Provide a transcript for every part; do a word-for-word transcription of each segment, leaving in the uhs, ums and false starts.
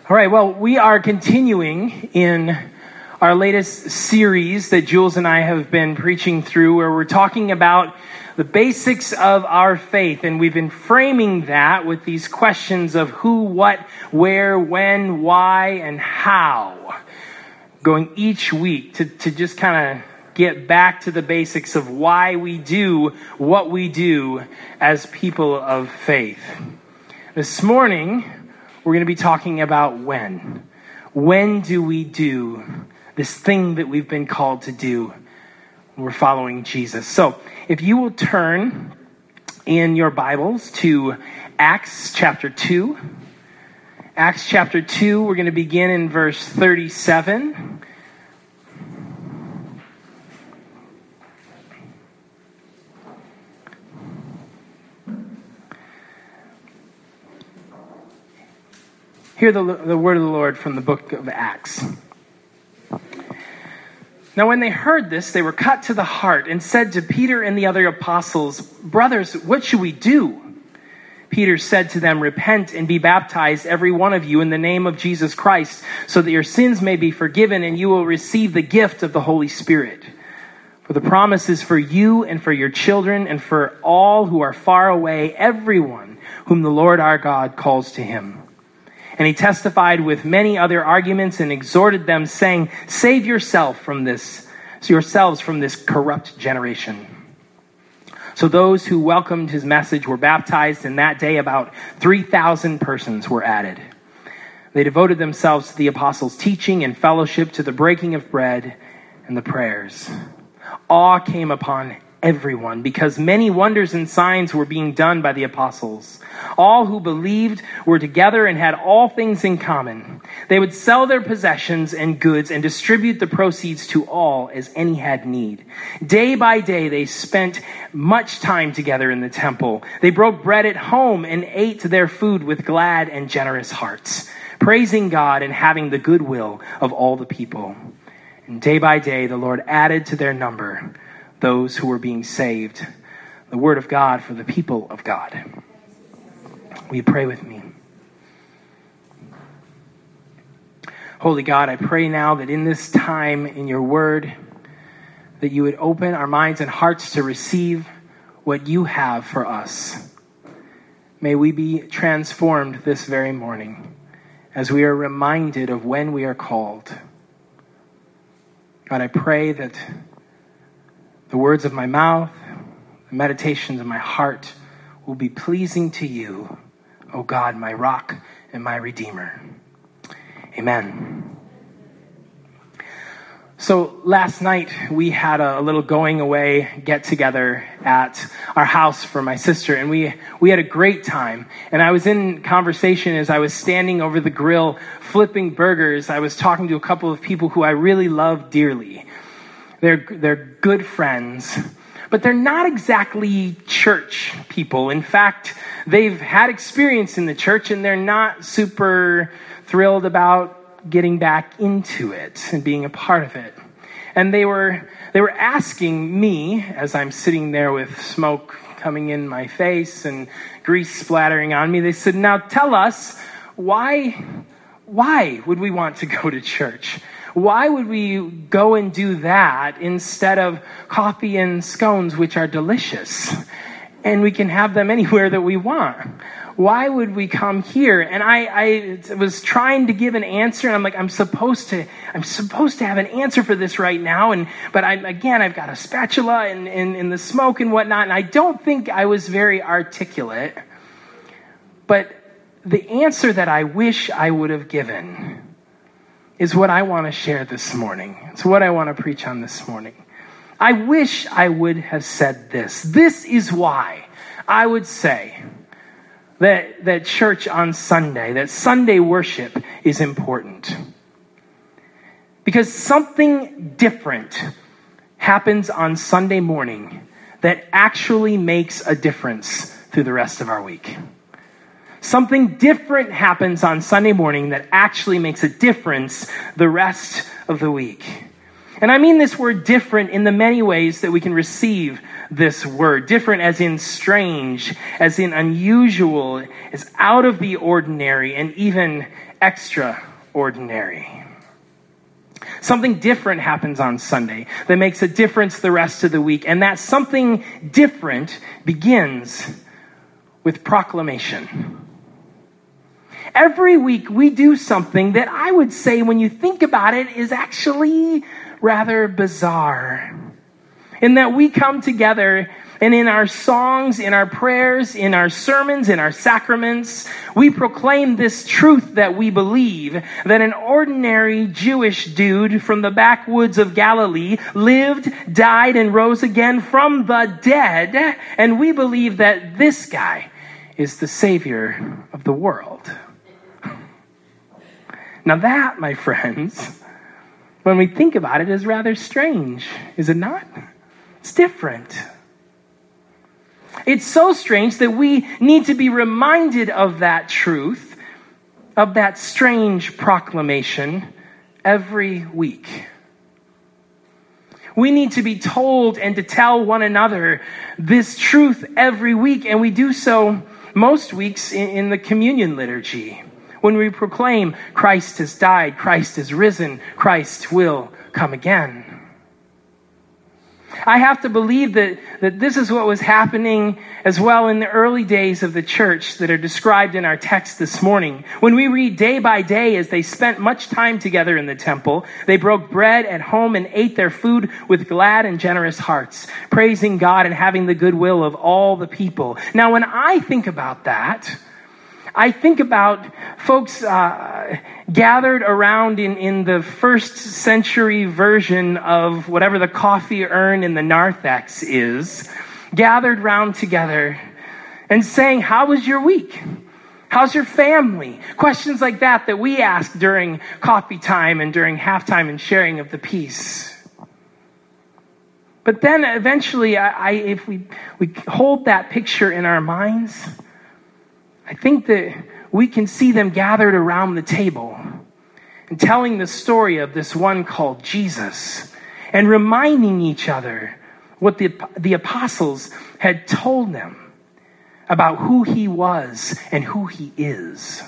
All right, well, we are continuing in our latest series that Jules and I have been preaching through, where we're talking about the basics of our faith. And we've been framing that with these questions of who, what, where, when, why, and how. Going each week to, to just kind of get back to the basics of why we do what we do as people of faith. This morning, we're going to be talking about when. When do we do this thing that we've been called to do when we're following Jesus? So, if you will turn in your Bibles to Acts chapter two. Acts chapter two, we're going to begin in verse thirty-seven. Hear the, the word of the Lord from the book of Acts. Now when they heard this, they were cut to the heart and said to Peter and the other apostles, "Brothers, what should we do?" Peter said to them, "Repent and be baptized, every one of you, in the name of Jesus Christ, so that your sins may be forgiven and you will receive the gift of the Holy Spirit. For the promise is for you and for your children and for all who are far away, everyone whom the Lord our God calls to him." And he testified with many other arguments and exhorted them, saying, "Save yourself from this, yourselves from this corrupt generation." So those who welcomed his message were baptized, and that day about three thousand persons were added. They devoted themselves to the apostles' teaching and fellowship, to the breaking of bread and the prayers. Awe came upon everyone, because many wonders and signs were being done by the apostles. All who believed were together and had all things in common. They would sell their possessions and goods and distribute the proceeds to all as any had need. Day by day they spent much time together in the temple. They broke bread at home and ate their food with glad and generous hearts, praising God and having the goodwill of all the people. And day by day the Lord added to their number those who were being saved. The word of God for the people of God. Will you pray with me? Holy God, I pray now that in this time in your word, that you would open our minds and hearts to receive what you have for us. May we be transformed this very morning as we are reminded of when we are called. God, I pray that the words of my mouth, the meditations of my heart will be pleasing to you, O God, my rock and my redeemer. Amen. So last night we had a, a little going away get together at our house for my sister, and we we had a great time. And I was in conversation as I was standing over the grill flipping burgers. I was talking to a couple of people who I really love dearly. They're, they're good friends, but they're not exactly church people. In fact, they've had experience in the church and they're not super thrilled about getting back into it and being a part of it. And they were, they were asking me, as I'm sitting there with smoke coming in my face and grease splattering on me, they said, "Now tell us, why, why would we want to go to church? Why would we go and do that instead of coffee and scones, which are delicious, and we can have them anywhere that we want? Why would we come here?" And I, I was trying to give an answer, and I'm like, I'm supposed to, I'm supposed to have an answer for this right now. And but I, again, I've got a spatula and in, in the smoke and whatnot, and I don't think I was very articulate. But the answer that I wish I would have given is what I want to share this morning. It's what I want to preach on this morning. I wish I would have said this. This is why I would say that, that church on Sunday, that Sunday worship is important. Because something different happens on Sunday morning that actually makes a difference through the rest of our week. Something different happens on Sunday morning that actually makes a difference the rest of the week. And I mean this word different in the many ways that we can receive this word. Different as in strange, as in unusual, as out of the ordinary, and even extraordinary. Something different happens on Sunday that makes a difference the rest of the week. And that something different begins with proclamation. Every week we do something that I would say, when you think about it, is actually rather bizarre. In that we come together and in our songs, in our prayers, in our sermons, in our sacraments, we proclaim this truth that we believe, that an ordinary Jewish dude from the backwoods of Galilee lived, died, and rose again from the dead. And we believe that this guy is the Savior of the world. Now that, my friends, when we think about it, is rather strange, is it not? It's different. It's so strange that we need to be reminded of that truth, of that strange proclamation, every week. We need to be told and to tell one another this truth every week, and we do so most weeks in, in the communion liturgy, when we proclaim Christ has died, Christ is risen, Christ will come again. I have to believe that, that this is what was happening as well in the early days of the church that are described in our text this morning. When we read day by day as they spent much time together in the temple, they broke bread at home and ate their food with glad and generous hearts, praising God and having the goodwill of all the people. Now, when I think about that, I think about folks uh, gathered around in, in the first century version of whatever the coffee urn in the narthex is, gathered round together and saying, how was your week? How's your family? Questions like that that we ask during coffee time and during halftime and sharing of the peace. But then eventually, I, I, if we, we hold that picture in our minds, I think that we can see them gathered around the table and telling the story of this one called Jesus and reminding each other what the, the apostles had told them about who he was and who he is.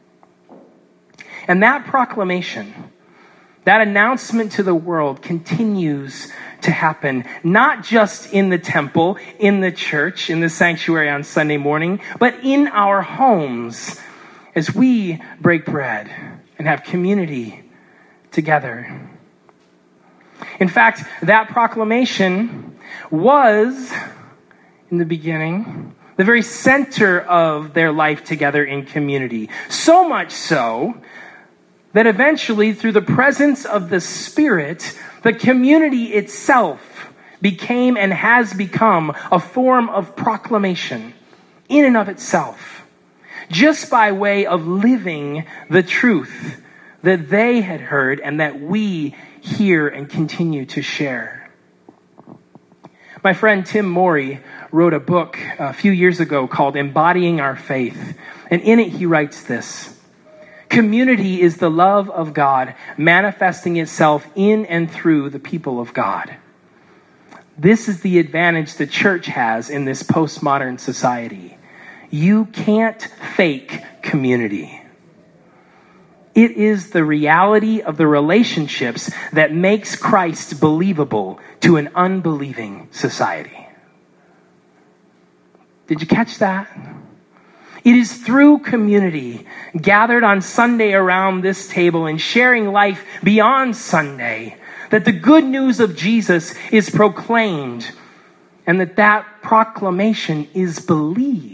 And that proclamation, that announcement to the world continues to happen, not just in the temple, in the church, in the sanctuary on Sunday morning, but in our homes as we break bread and have community together. In fact, that proclamation was, in the beginning, the very center of their life together in community. So much so that eventually, through the presence of the Spirit, the community itself became and has become a form of proclamation in and of itself, just by way of living the truth that they had heard and that we hear and continue to share. My friend Tim Morey wrote a book a few years ago called Embodying Our Faith, and in it he writes this: community is the love of God manifesting itself in and through the people of God. This is the advantage the church has in this postmodern society. You can't fake community. It is the reality of the relationships that makes Christ believable to an unbelieving society. Did you catch that? It is through community, gathered on Sunday around this table and sharing life beyond Sunday, that the good news of Jesus is proclaimed and that that proclamation is believed.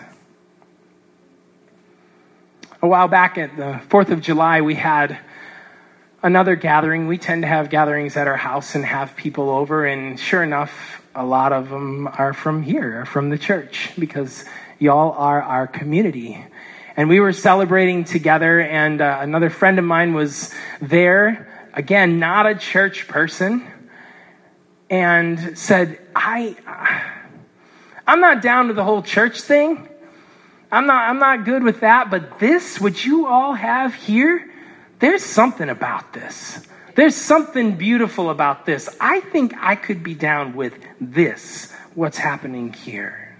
A while back at the fourth of July, we had another gathering. We tend to have gatherings at our house and have people over, and sure enough, a lot of them are from here, from the church, because y'all are our community. And we were celebrating together, and uh, another friend of mine was there, again, not a church person, and said, I, I'm not down to the whole church thing. I'm not, I'm not good with that, but this, what you all have here, there's something about this. There's something beautiful about this. I think I could be down with this, what's happening here.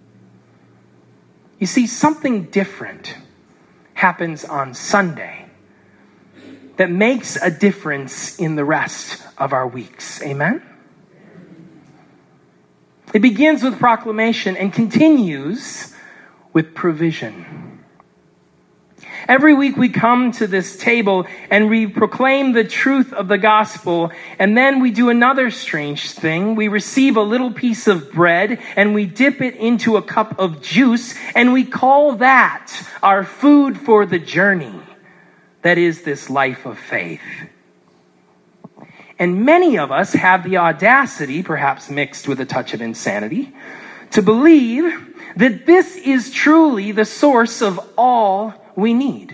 You see, something different happens on Sunday that makes a difference in the rest of our weeks. Amen? It begins with proclamation and continues with provision. Every week we come to this table and we proclaim the truth of the gospel, and then we do another strange thing. We receive a little piece of bread and we dip it into a cup of juice, and we call that our food for the journey that is this life of faith. And many of us have the audacity, perhaps mixed with a touch of insanity, to believe that this is truly the source of all we need.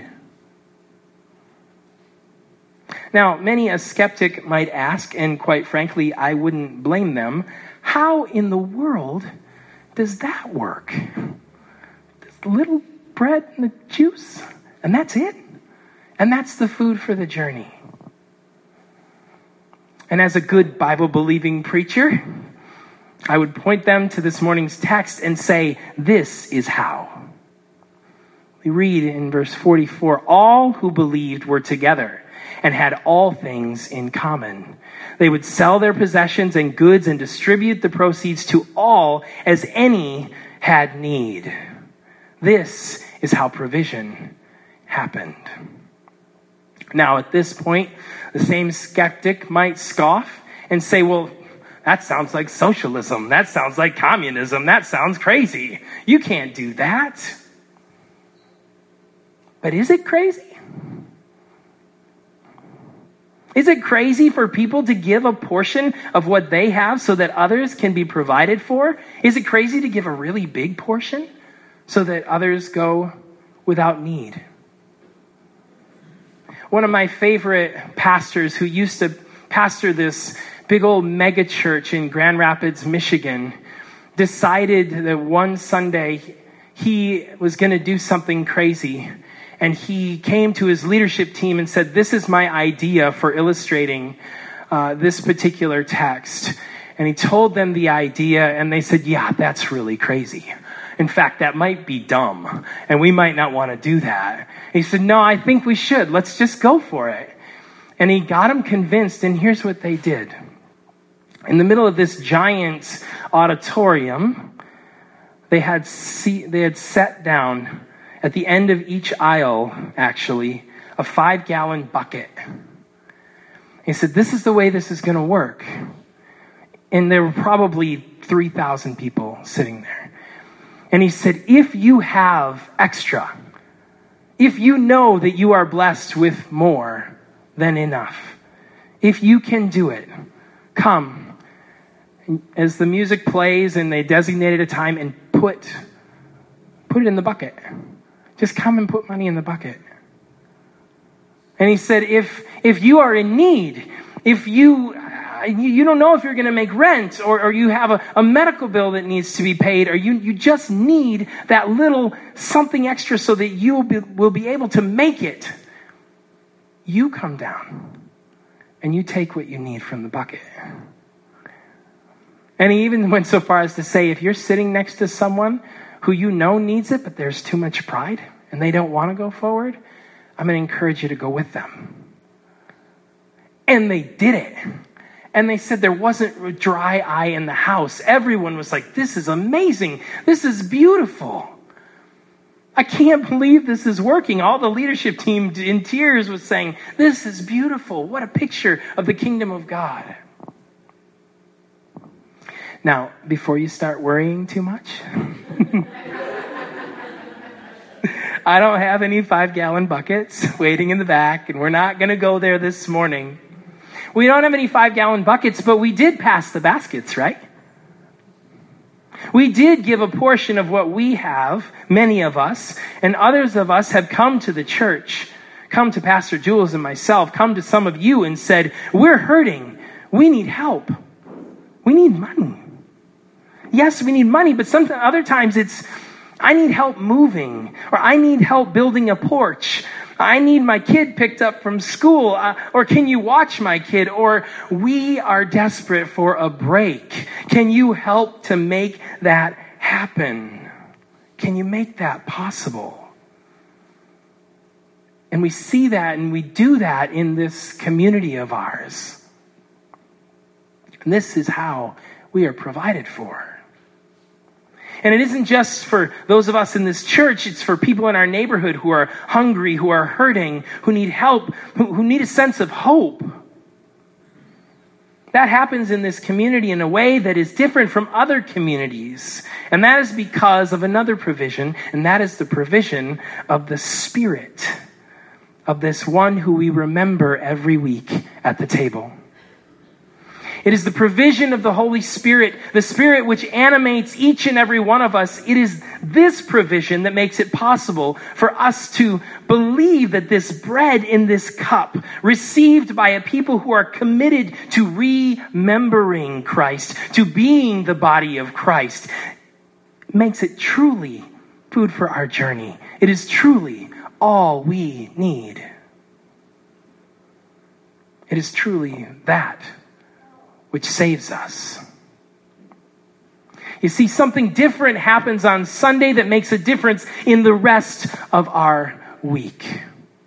Now, many a skeptic might ask, and quite frankly, I wouldn't blame them, how in the world does that work? This little bread and the juice, and that's it? And that's the food for the journey. And as a good Bible-believing preacher, I would point them to this morning's text and say, this is how. We read in verse forty-four, all who believed were together and had all things in common. They would sell their possessions and goods and distribute the proceeds to all as any had need. This is how provision happened. Now, at this point, the same skeptic might scoff and say, well, that sounds like socialism. That sounds like communism. That sounds crazy. You can't do that. But is it crazy? Is it crazy for people to give a portion of what they have so that others can be provided for? Is it crazy to give a really big portion so that others go without need? One of my favorite pastors who used to pastor this big old mega church in Grand Rapids, Michigan, decided that one Sunday he was going to do something crazy. And he came to his leadership team and said, this is my idea for illustrating uh, this particular text. And he told them the idea, and they said, yeah, that's really crazy. In fact, that might be dumb, and we might not want to do that. He said, no, I think we should. Let's just go for it. And he got them convinced, and here's what they did. In the middle of this giant auditorium, they had see, they had set down at the end of each aisle, actually, a five-gallon bucket. He said, this is the way this is going to work. And there were probably three thousand people sitting there. And he said, if you have extra, if you know that you are blessed with more than enough, if you can do it, come. As the music plays and they designated a time, and put, put it in the bucket. Just come and put money in the bucket. And he said, if if you are in need, if you you don't know if you're going to make rent, or, or you have a, a medical bill that needs to be paid, or you, you just need that little something extra so that you will be, will be able to make it, you come down and you take what you need from the bucket. And he even went so far as to say, if you're sitting next to someone who you know needs it, but there's too much pride and they don't want to go forward, I'm going to encourage you to go with them. And they did it. And they said there wasn't a dry eye in the house. Everyone was like, this is amazing. This is beautiful. I can't believe this is working. All the leadership team in tears was saying, this is beautiful. What a picture of the kingdom of God. Now, before you start worrying too much, I don't have any five-gallon buckets waiting in the back, and we're not going to go there this morning. We don't have any five-gallon buckets, but we did pass the baskets, right? We did give a portion of what we have, many of us, and others of us have come to the church, come to Pastor Jules and myself, come to some of you and said, we're hurting. We need help. We need money. Yes, we need money, but some other times it's, I need help moving, or I need help building a porch. I need my kid picked up from school. Uh, or can you watch my kid? Or we are desperate for a break. Can you help to make that happen? Can you make that possible? And we see that and we do that in this community of ours. And this is how we are provided for. And it isn't just for those of us in this church, it's for people in our neighborhood who are hungry, who are hurting, who need help, who, who need a sense of hope. That happens in this community in a way that is different from other communities. And that is because of another provision, and that is the provision of the Spirit of this one who we remember every week at the table. It is the provision of the Holy Spirit, the Spirit which animates each and every one of us. It is this provision that makes it possible for us to believe that this bread in this cup, received by a people who are committed to remembering Christ, to being the body of Christ, makes it truly food for our journey. It is truly all we need. It is truly that which saves us. You see, something different happens on Sunday that makes a difference in the rest of our week.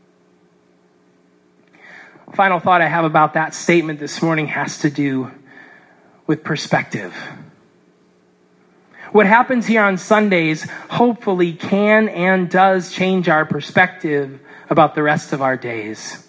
Final thought I have about that statement this morning has to do with perspective. What happens here on Sundays hopefully can and does change our perspective about the rest of our days.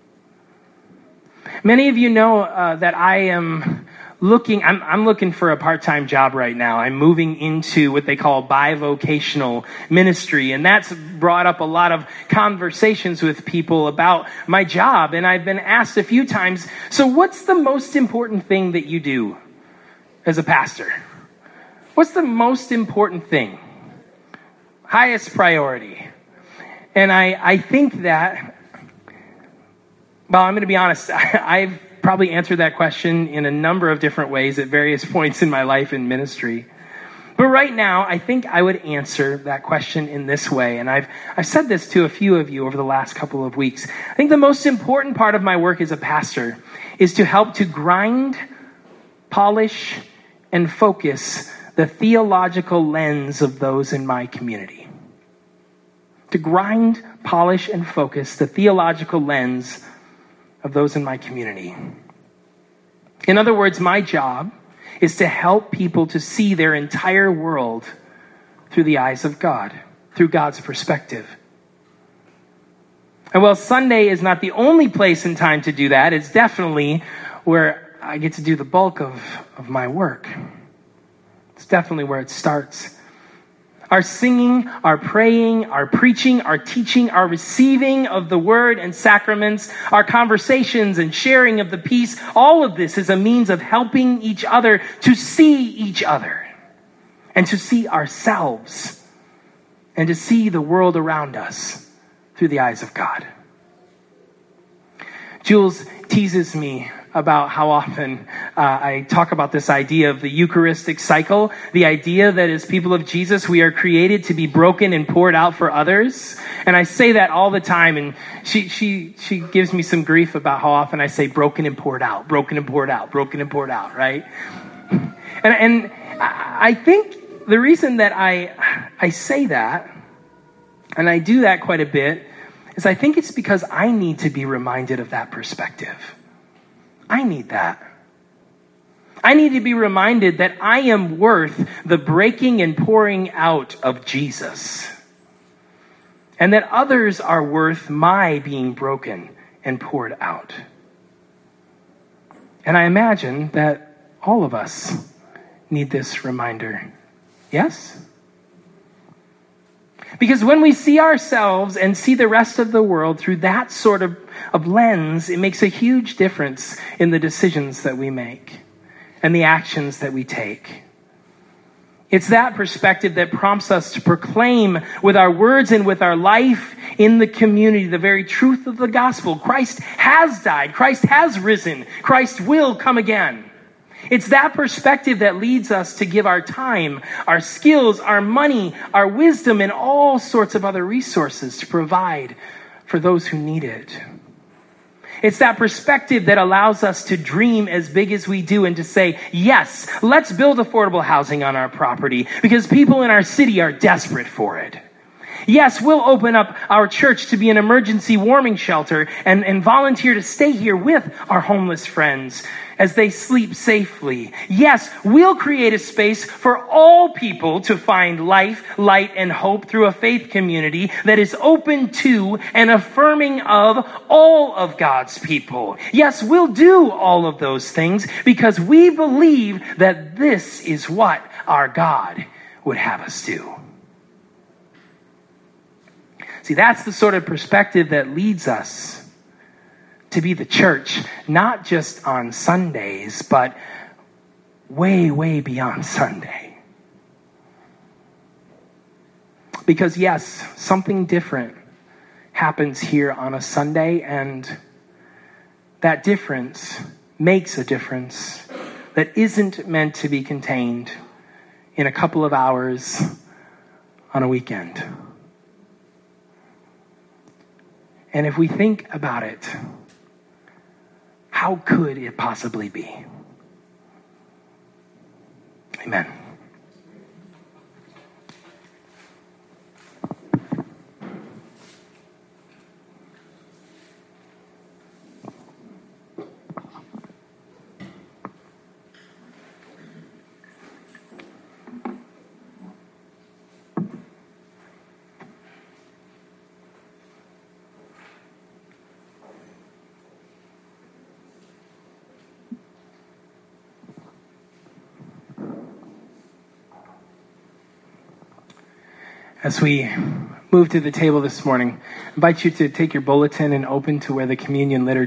Many of you know uh, that I am looking, I'm, I'm looking for a part-time job right now. I'm moving into what they call bivocational ministry, and that's brought up a lot of conversations with people about my job. And I've been asked a few times, so what's the most important thing that you do as a pastor? What's the most important thing? Highest priority. And I, I think that, well, I'm going to be honest, I've probably answered that question in a number of different ways at various points in my life in ministry. But right now, I think I would answer that question in this way. And I've, I've said this to a few of you over the last couple of weeks. I think the most important part of my work as a pastor is to help to grind, polish, and focus the theological lens of those in my community. To grind, polish, and focus the theological lens of those in my community. In other words, my job is to help people to see their entire world through the eyes of God, through God's perspective. And while Sunday is not the only place and time to do that, it's definitely where I get to do the bulk of, of my work. It's definitely where it starts. Our singing, our praying, our preaching, our teaching, our receiving of the word and sacraments, our conversations and sharing of the peace, all of this is a means of helping each other to see each other and to see ourselves and to see the world around us through the eyes of God. Jules teases me about how often uh, I talk about this idea of the Eucharistic cycle, the idea that as people of Jesus, we are created to be broken and poured out for others. And I say that all the time, and she she she gives me some grief about how often I say broken and poured out, broken and poured out, broken and poured out, right? And and I think the reason that I I say that, and I do that quite a bit, is I think it's because I need to be reminded of that perspective. I need that. I need to be reminded that I am worth the breaking and pouring out of Jesus. And that others are worth my being broken and poured out. And I imagine that all of us need this reminder. Yes? Because when we see ourselves and see the rest of the world through that sort of, of lens, it makes a huge difference in the decisions that we make and the actions that we take. It's that perspective that prompts us to proclaim with our words and with our life in the community the very truth of the gospel. Christ has died. Christ has risen. Christ will come again. It's that perspective that leads us to give our time, our skills, our money, our wisdom, and all sorts of other resources to provide for those who need it. It's that perspective that allows us to dream as big as we do and to say, yes, let's build affordable housing on our property because people in our city are desperate for it. Yes, we'll open up our church to be an emergency warming shelter and, and volunteer to stay here with our homeless friends as they sleep safely. Yes, we'll create a space for all people to find life, light, and hope through a faith community that is open to and affirming of all of God's people. Yes, we'll do all of those things because we believe that this is what our God would have us do. See, that's the sort of perspective that leads us to be the church, not just on Sundays, but way, way beyond Sunday. Because yes, something different happens here on a Sunday, and that difference makes a difference that isn't meant to be contained in a couple of hours on a weekend. And if we think about it, how could it possibly be? Amen. As we move to the table this morning, I invite you to take your bulletin and open to where the communion liturgy